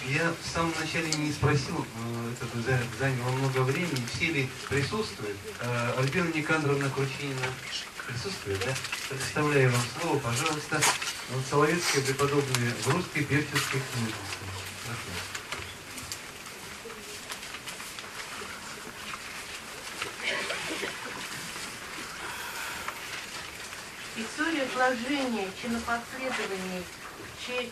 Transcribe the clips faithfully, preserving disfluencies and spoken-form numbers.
Я в самом начале не спросил, это заняло много времени, все ли присутствуют. Альбина Никандровна Кручинина присутствует, да? Предоставляю вам слово, пожалуйста. Вот Соловецкая преподобная в русской певческой книжности. История сложения чинопоследований в честь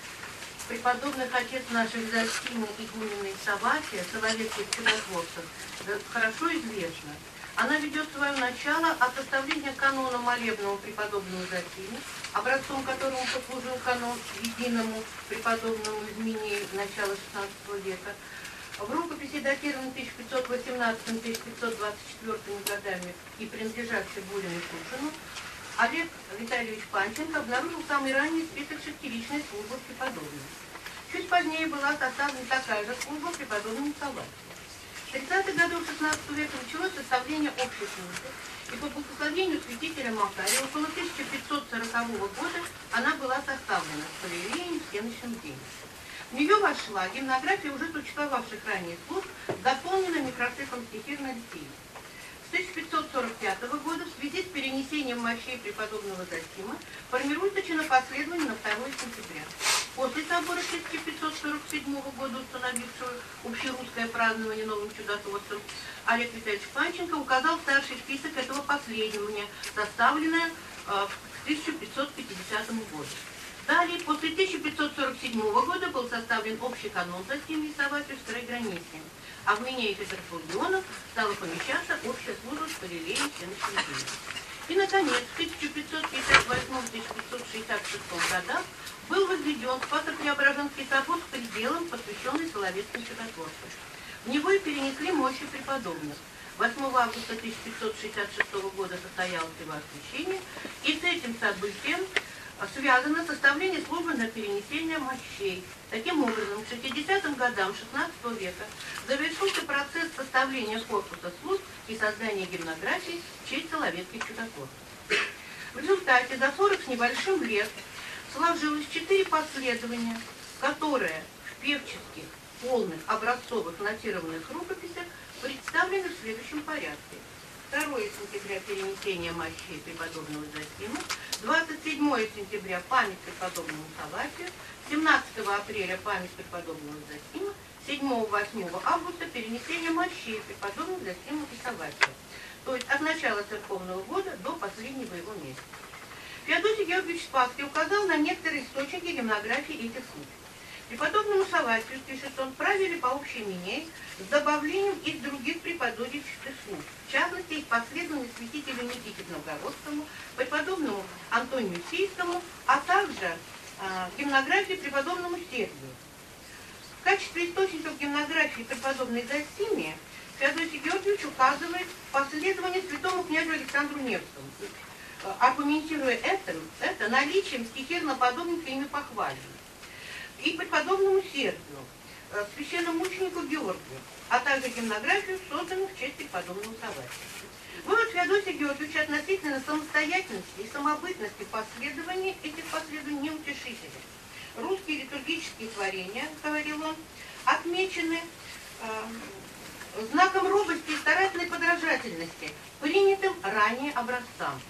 преподобных отец наших Зосимы, игуменной Саватия, соловецких чудотворцев, хорошо известна. Она ведет свое начало от составления канона молебного преподобного Зосимы, образцом которому послужил канон единому преподобному Изменею начала шестнадцатого века. В рукописи, датированной тысяча пятьсот восемнадцатым — тысяча пятьсот двадцать четвёртым годами и принадлежащей Бурину и Кушину, Олег Витальевич Панченко обнаружил самый ранний список шестиличной службы преподобных. Чуть позднее была составлена такая же служба преподобным Саватию. В тридцатых годах шестнадцатого века началось составление общей службы, и по благословению святителя Макария около тысяча пятьсот сорокового года она была составлена с полиреем в всеночном день. В нее вошла гимнография уже существовавших ранее служб, дополненная микроциклом стихир на детей. С тысяча пятьсот сорок пятого года в связи с перенесением мощей преподобного Зосимы формируется чинопоследование на второе сентября. После собора тысяча пятьсот сорок седьмого года, установившего общерусское празднование новым чудотворцем, Олег Витальевич Панченко указал старший список этого последования, составленное э, к тысяча пятьсот пятидесятому году. Далее, после тысяча пятьсот сорок седьмого года был составлен общий канон Зосимы и Саватию с Троеграничием, а в мене Петербургионов стала помещаться общая служба с параллелью всеночным днем. И, наконец, в тысяча пятьсот пятьдесят восьмом — тысяча пятьсот шестьдесят шестом годах был возведен Спасо-Преображенский собор с пределом, посвященный Соловецким чудотворцам. В него и перенесли мощи преподобных. восьмого августа тысяча пятьсот шестьдесят шестого года состоялось его освящение, и с этим событием связано составление службы на перенесение мощей. Таким образом, к шестидесятым годам шестнадцатого века завершился процесс составления корпуса служб и создания гимнографии в честь соловецких чудотворцев. В результате за сорок с небольшим лет сложилось четыре последования, которые в певческих, полных, образцовых, нотированных рукописях представлены в следующем порядке. второе сентября перенесение мощей преподобного Зосимы, двадцать седьмое сентября память преподобному Саватию, семнадцатого апреля память преподобного Зосимы, седьмого-восьмого августа перенесение мощей преподобных Зосимы и Саватия. То есть от начала церковного года до последнего его месяца. Феодосий Георгиевич Спасский указал на некоторые источники гимнографии этих служб. Преподобному Саватию, пишет он, правили по общей мине с добавлением из других преподобнических служб, в частности, из последования святителю Никите Новгородскому, преподобному Антонию Сийскому, а также э, гимнографии преподобному Сергию. В качестве источников гимнографии преподобной Зосиме Феодосий Георгиевич указывает последование святому князю Александру Невскому, аргументируя это, это наличием стихирно-подобника ими похваленных, и преподобному Сергию, священномученику Георгию, а также гимнографию, созданную в честь преподобного Саватия. Вывод Феодосия Георгиевича относительно самостоятельности и самобытности последований этих последований неутешителен. Русские литургические творения, говорил он, отмечены э, знаком робости и старательной подражательности, принятым ранее образцам.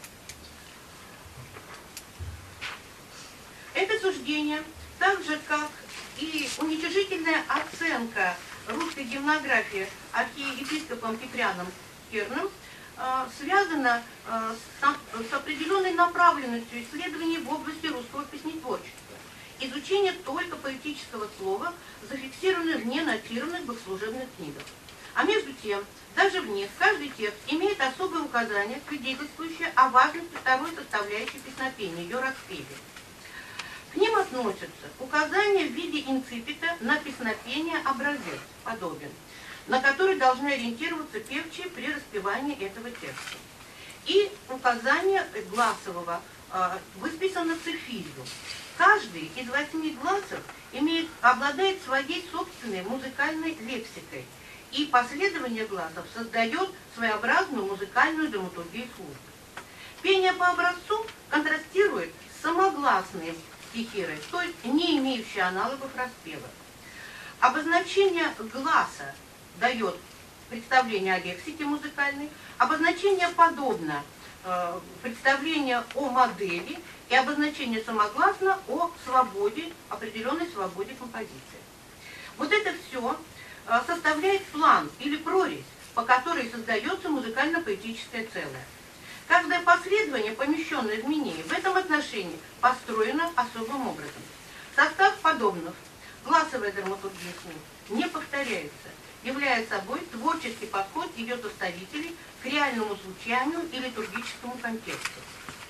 Это суждение, так же как и уничижительная оценка русской гимнографии архиепископом Киприаном Керным, связана с определенной направленностью исследований в области русского песнетворчества. Изучение только поэтического слова, зафиксированное в ненотированных богослужебных книгах. А между тем, даже в них каждый текст имеет особое указание, свидетельствующее о важности второй составляющей песнопения, ее распеве. К ним относятся указания в виде инципита на песнопение образец, подобен, на который должны ориентироваться певчие при распевании этого текста. И указание гласового э, выписано цифирью. Каждый из восьми гласов имеет, обладает своей собственной музыкальной лексикой, и последование гласов создает своеобразную музыкальную драматургию службы. Пение по образцу контрастирует с самогласной стихирой, то есть не имеющей аналогов распева. Обозначение гласа дает представление о лексике музыкальной, обозначение подобно э, представление о модели и обозначение самогласно о свободе, определенной свободе композиции. Вот это все э, составляет план или прорезь, по которой создается музыкально-поэтическое целое. Каждое последование, помещенное в мнении, в этом отношении построено особым образом. Состав подобных, гласовая драматургия слов, не повторяется, являя собой творческий подход ее составителей к реальному звучанию и литургическому контексту.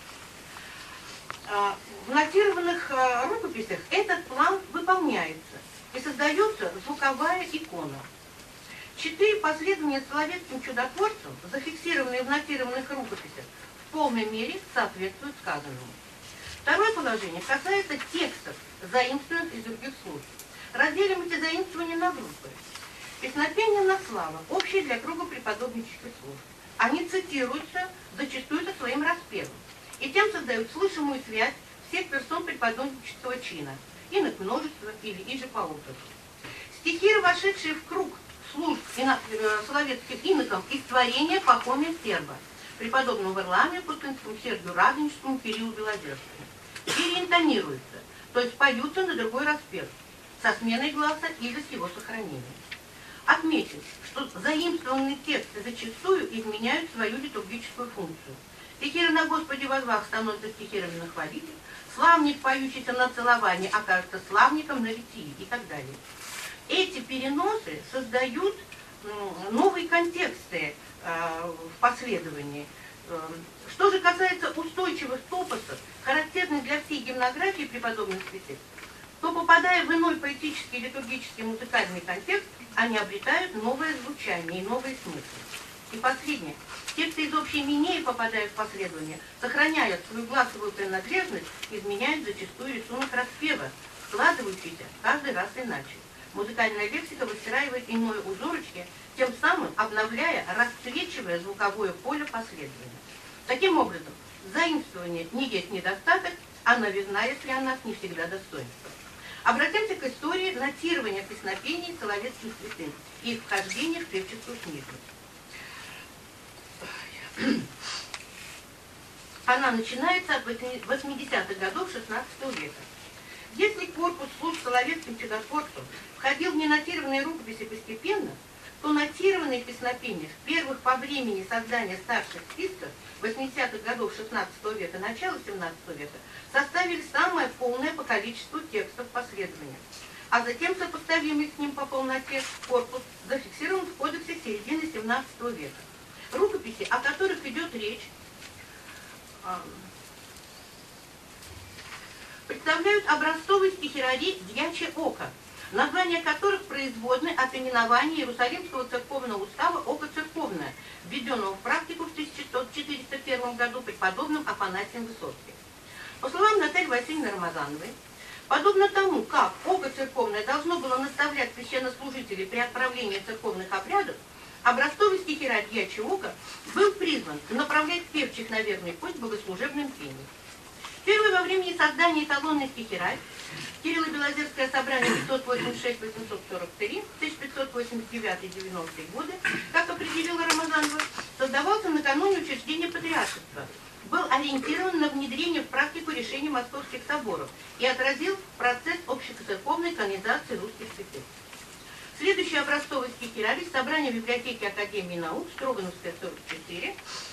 В нотированных рукописях этот план выполняется и создается звуковая икона. Четыре последования соловецким чудотворцам, зафиксированные в нотированных рукописях, в полной мере соответствуют сказанному. Второе положение касается текстов, заимствованных из других служб. Разделим эти заимствования на группы. Песнопения на славу, общие для круга преподобнических служб. Они цитируются зачастую со своим распевом, и тем создают слышимую связь всех персон преподобнического чина, инок множества или иже поутов. Стихи, вошедшие в круг служб соловецким инокам из творения Пахомия Серба, преподобному Варламию Путинскому, Сергию Радонежскому, Кириллу Белозерскому, переинтонируются, то есть поются на другой распев, со сменой гласа или с его сохранением. Отметим, что заимствованные тексты зачастую изменяют свою литургическую функцию. Стихиры на Господе возвах становятся стихирами на хвалите, славник, поющийся на целовании, окажется славником на литии и так далее. Эти переносы создают новые контексты в последовании. Что же касается устойчивых топосов, характерных для всей гимнографии преподобных святых, то, попадая в иной поэтический, литургический, музыкальный контекст, они обретают новое звучание и новые смыслы. И последнее. Тексты из общей минеи, попадая в последование, сохраняя свою гласовую принадлежность, изменяют зачастую рисунок распева, складывающийся каждый раз иначе. Музыкальная лексика выстраивает иное узорочки, тем самым обновляя, расцвечивая звуковое поле последования. Таким образом, заимствование не есть недостаток, а новизна, если она не всегда достоинство. Обратимся к истории нотирования песнопений соловецких святых и их вхождения в певческую книгу. Она начинается от восьмидесятых годов шестнадцатого века. Если корпус служб соловецким чудотворцам входил в ненотированные рукописи постепенно, то нотированные песнопения в первых по времени создания старших списков восьмидесятых годов шестнадцатого века, начала семнадцатого века составили самое полное по количеству текстов последования, а затем сопоставимый с ним по полноте корпус зафиксирован в кодексе середины семнадцатого века. Рукописи, о которых идет речь, представляют образцовые стихирари «Дьячье око», название которых производны от именования Иерусалимского церковного устава «Око церковное», введенного в практику в тысяча четыреста первом году преподобным Афанасием Высоцким. По словам Натальи Васильевны Рамазановой, подобно тому, как око церковное должно было наставлять священнослужителей при отправлении церковных обрядов, образцовый стихирарь «Дьячье око» был призван направлять певчих на верный путь богослужебным пением. Первый во времени создания эталонный стихирарь Кирилло-Белозерское собрание пятьсот восемьдесят шесть — восемьсот сорок три, тысяча пятьсот восемьдесят девятый — девяностые годы, как определила Рамазанова, создавался накануне учреждения патриаршества, был ориентирован на внедрение в практику решений московских соборов и отразил процесс общецерковной канонизации русских святых. Следующий образцовый стихирарь — собрание библиотеки Академии наук, Строгановская, сорок четыре,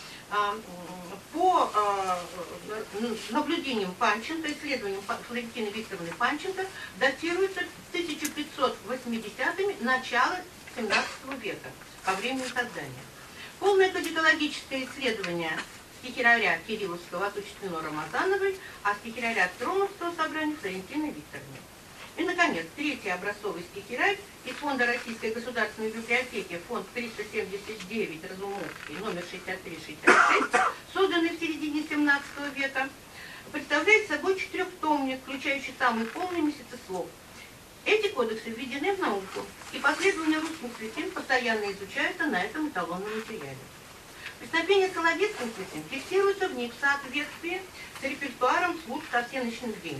по наблюдениям Панченко, исследованиям Флорентины Викторовны Панченко, датируется тысяча пятьсот восьмидесятыми, начало семнадцатого века, по времени создания. Полное кодикологическое исследование стихираря Кирилловского осуществлено Рамазановой, а стихираря Троновского собрания Флорентиной Викторовной. И, наконец, третий образцовый стихирарь из фонда Российской государственной библиотеки, фонд триста семьдесят девять, Разумовский, номер шестьдесят три шестьдесят шесть, созданный в середине семнадцатого века, представляет собой четырехтомник, включающий самый полный месяцеслов. Эти кодексы введены в науку, и последования русских святых постоянно изучаются на этом эталонном материале. Песнопения соловецким святым фиксируются в них в соответствии с репертуаром служб со всеночным звением.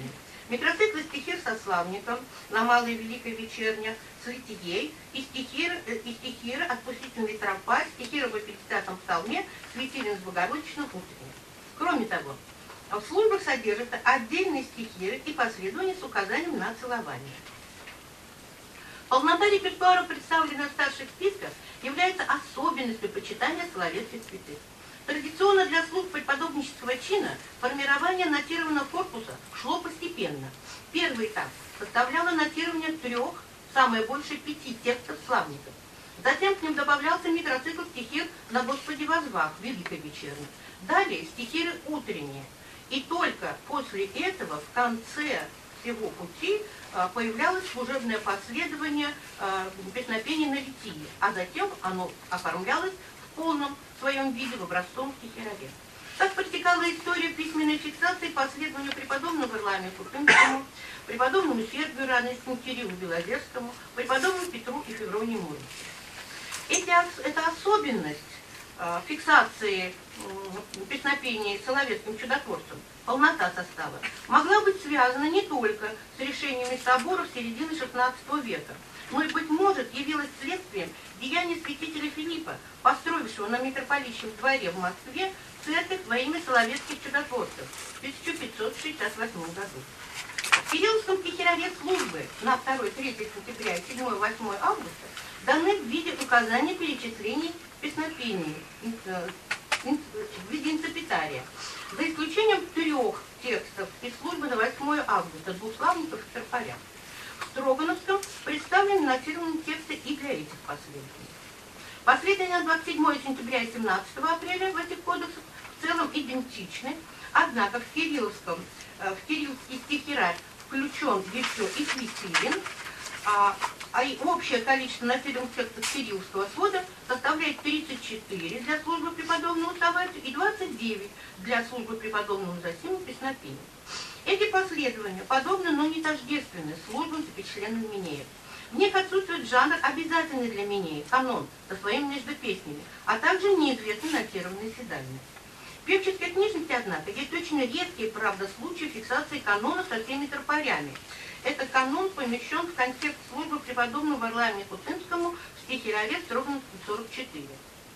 Микроциклы стихир со славником на малой и великой вечернях, с литией, и стихиры, и стихиры отпустительный тропарь, стихиры в пятидесятом псалме, светилин с Богородичным утренним. Кроме того, в службах содержатся отдельные стихиры и последования с указанием на целование. Полнота репертуара, представленная в старших списках, является особенностью почитания соловецких святых. Традиционно для служб преподобнического чина формирование нотированного корпуса шло постепенно. Первый этап составляло нотирование трех, самое больше пяти текстов славников. Затем к ним добавлялся микроцикл стихир «На Господи возвах» Великой вечерней. Далее стихиры утренние. И только после этого в конце всего пути появлялось служебное последование песнопения на литии, а затем оно оформлялось в полном своем виде в образцовом стихирове. Так протекала история письменной фиксации по следованию преподобному Варламию Кутынскому, преподобному Сергию Радонежскому, Кириллу Белозерскому, преподобному Петру и Февронии Муре. Эта особенность э, фиксации э, песнопений соловецким чудотворцем, полнота состава, могла быть связана не только с решениями соборов середины шестнадцатого века, но и, быть может, явилась следствием деяния святителя Филиппа, построившего на митрополичьем дворе в Москве церковь во имя соловецких чудотворцев в тысяча пятьсот шестьдесят восьмом году. В Кирилловском стихирове службы на второе-третье сентября и седьмое-восьмое августа даны в виде указания перечислений песнопений в виде инципитария, за исключением трех текстов из службы на восьмое августа, двух славников и тропаря. В Строгановском представлены нотированные тексты и для этих последователей. Последования на двадцать седьмое сентября и семнадцатого апреля в этих кодексах в целом идентичны, однако в Кирилловском, в Кирилловский стихирарь включен еще и Светилин, а, а и общее количество нотированных текстов Кирилловского свода составляет тридцать четыре для службы преподобному Саватию и двадцать девять для службы преподобному Зосиму песнопению. Эти последования подобны, но не тождественны службам, запечатленным Минеев. В них отсутствует жанр, обязательный для Минеев, канон, со своими междупеснями, а также неизвестны нотированные седальные. В певческой книжности, однако, есть очень редкие, правда, случаи фиксации канона со всеми тропарями. Этот канон помещен в контекст службы преподобному Варламию Кутынскому в стихирове Строгановском сорок четыре.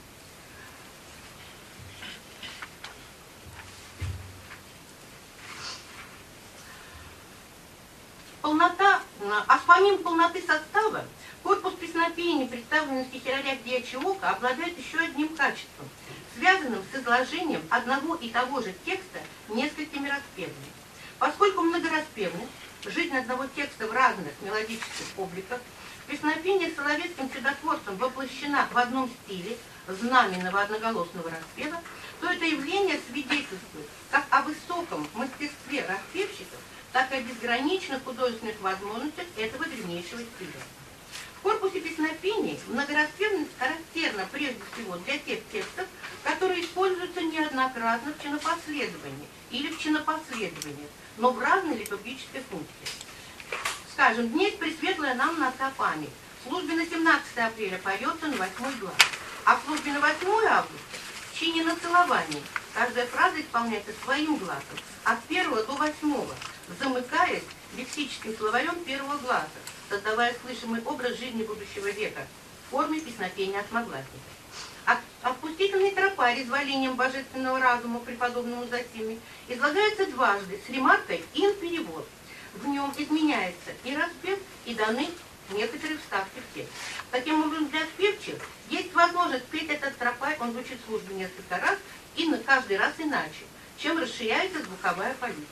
Полнота, а помимо полноты состава, корпус песнопений, представленный в стихирарях Дьячье Око, обладает еще одним качеством, связанным с изложением одного и того же текста несколькими распевами. Поскольку многораспевность, жизнь одного текста в разных мелодических обликах, песнопение соловецким чудотворцем воплощена в одном стиле знаменного одноголосного распева, то это явление свидетельствует как о высоком мастерстве распевщиков, так и о безграничных художественных возможностях этого древнейшего стиля. В корпусе песнопений многораспевность характерна прежде всего для тех текстов, которые используются неоднократно в чинопоследовании или в чинопоследованиях, но в разной литургической функции. Скажем, «Днесь пресветлая нам носа память». В службе на семнадцатое апреля поется на восьмой глаз, а в службе на восьмое августа в чине на целовании каждая фраза исполняется своим глазом от первого до восьмого, замыкаясь лексическим словарем первого глаза, создавая слышимый образ жизни будущего века в форме песнопения осьмогласника. Отпустительный тропарь изволением божественного разума преподобному Зосиме излагается дважды с ремаркой «ин-перевод». В нем изменяется и распев, и даны некоторые вставки в текст. Таким образом, для спевчих есть возможность петь этот тропарь, он звучит в службе несколько раз, и на каждый раз иначе, чем расширяется звуковая палитра.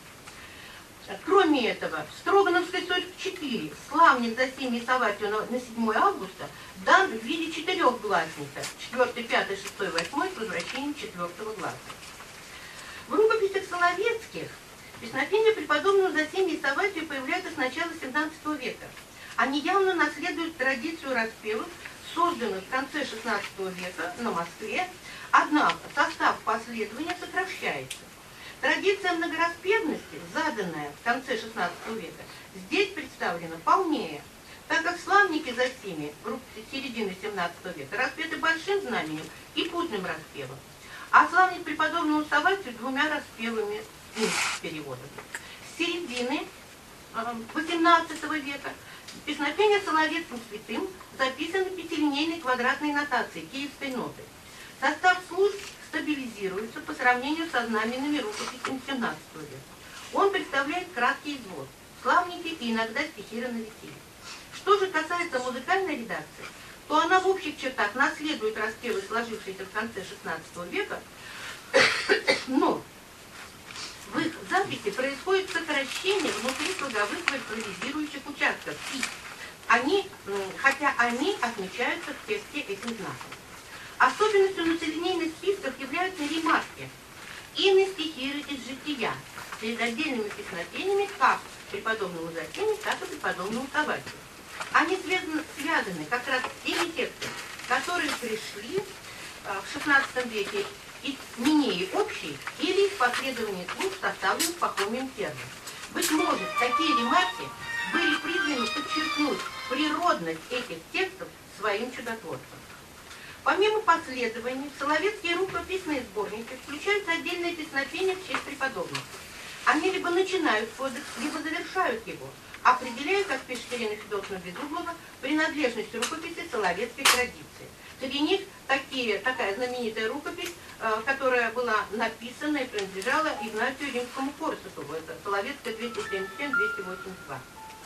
Кроме этого, в Строгановской сорок четыре славник Зосиме и Саватию на, на седьмое августа дан в виде четырехгласника, четвертый, пятый, шестой, восьмой с возвращением четвертого гласа. В рукописях соловецких песнопения преподобному Зосиме и Саватию появляются с начала семнадцатого века. Они явно наследуют традицию распевов, созданных в конце шестнадцатого века на Москве, однако состав последования сокращается. Традиция многораспевности, заданная в конце шестнадцатого века, здесь представлена полнее, так как славники Зосиме в середине семнадцатого века распеты большим знаменем и путным распевом, а славник преподобному Саватию двумя распевами с переводами. С середины восемнадцатого века песнопения Соловецким святым записаны пятилинейной квадратной нотацией киевской ноты. Состав служб стабилизируется по сравнению со знаменными рукописями семнадцатого века. Он представляет краткий извод, славники и иногда стихи рановики. Что же касается музыкальной редакции, то она в общих чертах наследует распевы, сложившиеся в конце шестнадцатого века, но в их записи происходит сокращение внутри слоговых импровизирующих участков, и они, хотя они отмечаются в тексте этим знаком. Особенностью населенийных списков являются ремарки, иные стихиры из жития, перед отдельными песнопениями как преподобному Зосиме, так и преподобному Савватию. Они связаны, связаны как раз с теми текстами, которые пришли в шестнадцатом веке из Минеи общей или из последования служб, составленных Пахомием Первым. Быть может, такие ремарки были призваны подчеркнуть природность этих текстов своим чудотворством. Помимо последований, в соловецкие рукописные сборники включаются отдельные песнопения в честь преподобных. Они либо начинают кодекс, либо завершают его, определяя, как пишет Ирина Федотовна Безуглова, принадлежность рукописи соловецкой традиции. Среди них такие, такая знаменитая рукопись, э, которая была написана и принадлежала Игнатию Римскому Корсакову, это Соловецкая двести семьдесят семь — двести восемьдесят два,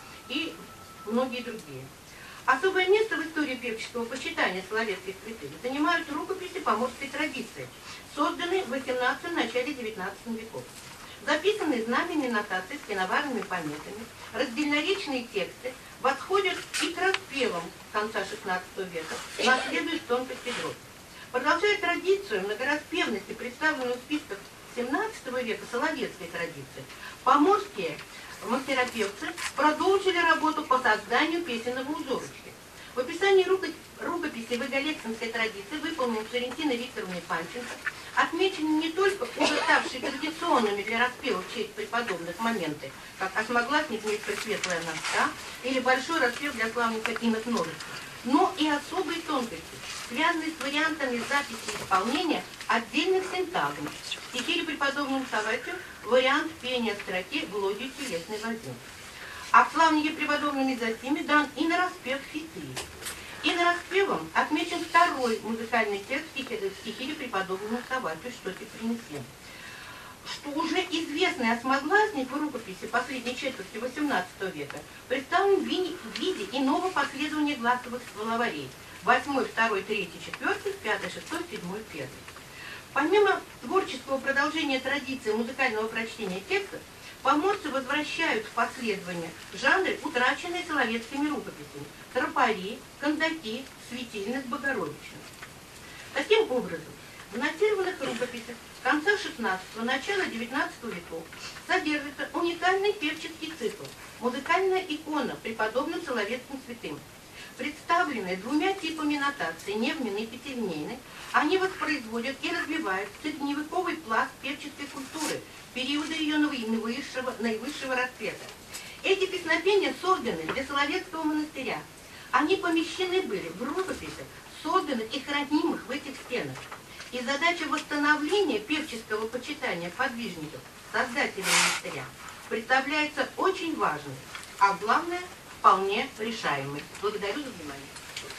и многие другие. Особое место в истории певческого почитания соловецких святых занимают рукописи поморской традиции, созданные в восемнадцатом — начале девятнадцатого веков. Записанные знаменные нотации с киноварными пометами, раздельноречные тексты восходят и к распевам конца шестнадцатого века, наследуя тонкость дрозд. Продолжая традицию многораспевности, представленную в списках семнадцатого века соловецкой традиции, поморские мастеропевцы продолжили работу по созданию песенного узорочки. В описании рукописи выголексинской традиции, выполненной Флорентиной Викторовной Панченко, отмечены не только уже ставшие традиционными для распевов в честь преподобных моменты, как «Осьмогласник, не пресветлая носка» или «Большой распев для славника инок множества», но и особые тонкости, связанные с вариантами записи и исполнения отдельных синтагм. В стихире преподобному Савватию вариант пения строки «Глодью телесной возьму». А в славнике преподобными Зосиме дан и на распев фитри. И на распевом отмечен второй музыкальный текст в стихире преподобному Савватию «Что ты принесем». Что уже известный осьмогласник в рукописи последней четверти восемнадцатого века представлен в виде иного последования гласовых словарей: восьмой, второй, третий, четвертый, пятый, шестой, седьмой, первый. Помимо творческого продолжения традиции музыкального прочтения текстов, поморцы возвращают в последование жанры, утраченные соловецкими рукописями: тропари, кандаки, светильных, богородичных. Таким образом, в нотированных рукописях конца шестнадцатого — начала девятнадцатого веков содержится уникальный певческий цикл «Музыкальная икона преподобным соловецким святым». Представленные двумя типами нотации, невменной и пятилинейной, они воспроизводят и развивают средневековый пласт певческой культуры периода ее наивысшего, наивысшего расцвета. Эти песнопения созданы для Соловецкого монастыря. Они помещены были в рукописях, созданных и хранимых в этих стенах. И задача восстановления певческого почитания подвижников, создателей монастыря, представляется очень важной, а главное – вполне решаемой. Благодарю за внимание.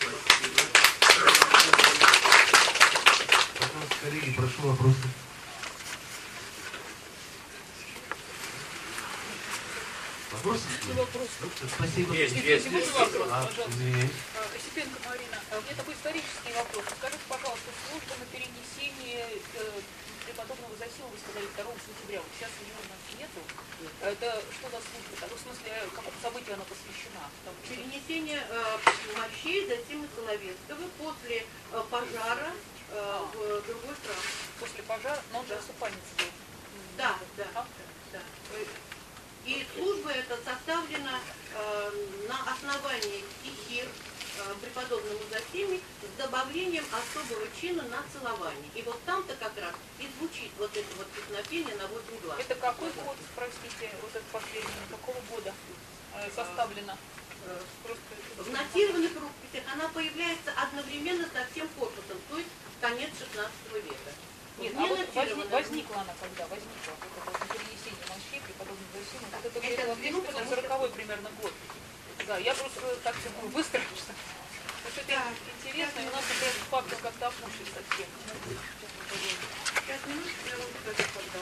Пожалуйста, коллеги, прошу вопросы. Вопросы? Вопрос. Спасибо. Есть, есть, есть. Вопрос, А, пожалуйста. Осипенко Марина, у меня такой исторический вопрос. Скажите, пожалуйста, служба на перенесении э, преподобного Зосима, вы сказали, второго сентября, вот сейчас ее у нас нету. Это что за служба? Так, в смысле, какому событию она посвящена? Там, Перенесение э, мощей Зосимы Соловецкого после э, пожара э, в другой храм. После пожара, но он же осыпанец был. Да, да, А? да. И служба эта составлена э, на основании стихир э, преподобному Зосиме с добавлением особого чина на целование. И вот там-то как раз и звучит вот это вот песнопение на восемь глаз. Это какой год, простите, вот это последнее, какого года э, составлено? Э, Просто... В нотированных рукописях она появляется одновременно со всем корпусом, то есть конец шестнадцатого века. Нет, Не а вот нотировано. возник- возникла она когда? Возникла вот это вот перенесение мощей преподобного Зосимы. Вот это Это было в ну, потому что- сороковой примерно год. Да, я просто так ну, быстро, что потому что это Да. интересно, и у нас вот этот фактор как-то опушит совсем. Сейчас минутку, я вам скажу, когда.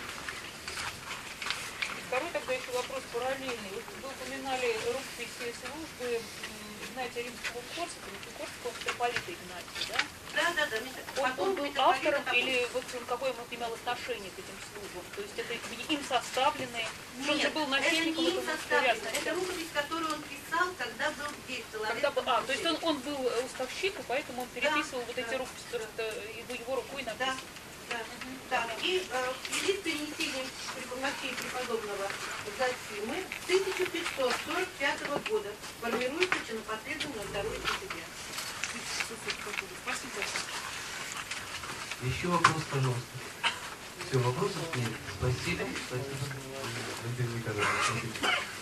Второй тогда еще вопрос параллельный. Вот вы упоминали рукописи службы м, Игнатия Римского Корсака, ведь у Корсака он митрополита Игнатия, да? Да, да, да. Он, Потом он был митрополит автором Апостол. или вот он какое он имел отношение к этим службам? То есть это им составленные, что он же Нет, был начальником это не им этого составлено. ряда. Это рукопись, которую он писал, когда был здесь, в Когда бы, Соловецком а, то есть он, музее. он был уставщик, и поэтому он переписывал вот эти да. рукописи, которые это его, его рукой Да, написаны. да. Так, и э, в связи с перенесением мощей преподобного Зосимы с тысяча пятьсот сорок пятого года формируется чинопоследование на второе сентября. Спасибо. Еще вопрос, пожалуйста. Все, вопросов нет. Спасибо. Спасибо. Альбина Николаевна, спасибо.